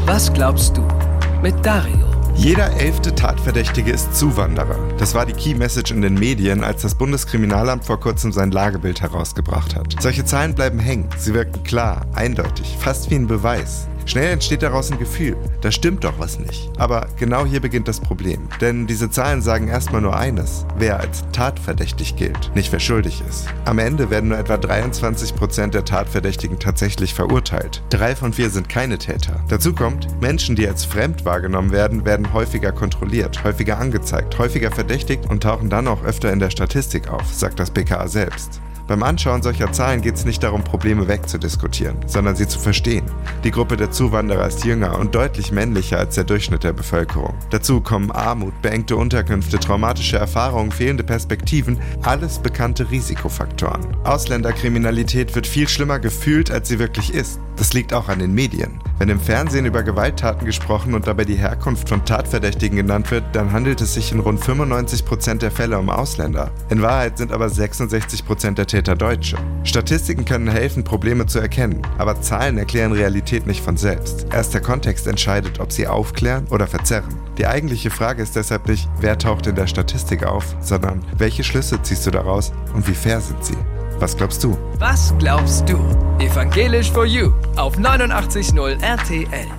Was glaubst du? Mit Dario. Jeder 11. Tatverdächtige ist Zuwanderer. Das war die Key Message in den Medien, als das Bundeskriminalamt vor kurzem sein Lagebild herausgebracht hat. Solche Zahlen bleiben hängen. Sie wirken klar, eindeutig, fast wie ein Beweis. Schnell entsteht daraus ein Gefühl, da stimmt doch was nicht. Aber genau hier beginnt das Problem. Denn diese Zahlen sagen erstmal nur eines: wer als tatverdächtig gilt, nicht wer schuldig ist. Am Ende werden nur etwa 23% der Tatverdächtigen tatsächlich verurteilt. 3 von 4 sind keine Täter. Dazu kommt, Menschen, die als fremd wahrgenommen werden, werden häufiger kontrolliert, häufiger angezeigt, häufiger verdächtigt und tauchen dann auch öfter in der Statistik auf, sagt das BKA selbst. Beim Anschauen solcher Zahlen geht es nicht darum, Probleme wegzudiskutieren, sondern sie zu verstehen. Die Gruppe der Zuwanderer ist jünger und deutlich männlicher als der Durchschnitt der Bevölkerung. Dazu kommen Armut, beengte Unterkünfte, traumatische Erfahrungen, fehlende Perspektiven, alles bekannte Risikofaktoren. Ausländerkriminalität wird viel schlimmer gefühlt, als sie wirklich ist. Das liegt auch an den Medien. Wenn im Fernsehen über Gewalttaten gesprochen und dabei die Herkunft von Tatverdächtigen genannt wird, dann handelt es sich in rund 95% der Fälle um Ausländer. In Wahrheit sind aber 66% der Täter Deutsche. Statistiken können helfen, Probleme zu erkennen, aber Zahlen erklären Realität nicht von selbst. Erst der Kontext entscheidet, ob sie aufklären oder verzerren. Die eigentliche Frage ist deshalb nicht, wer taucht in der Statistik auf, sondern welche Schlüsse ziehst du daraus und wie fair sind sie? Was glaubst du? Was glaubst du? Evangelisch for You auf 89.0 RTL.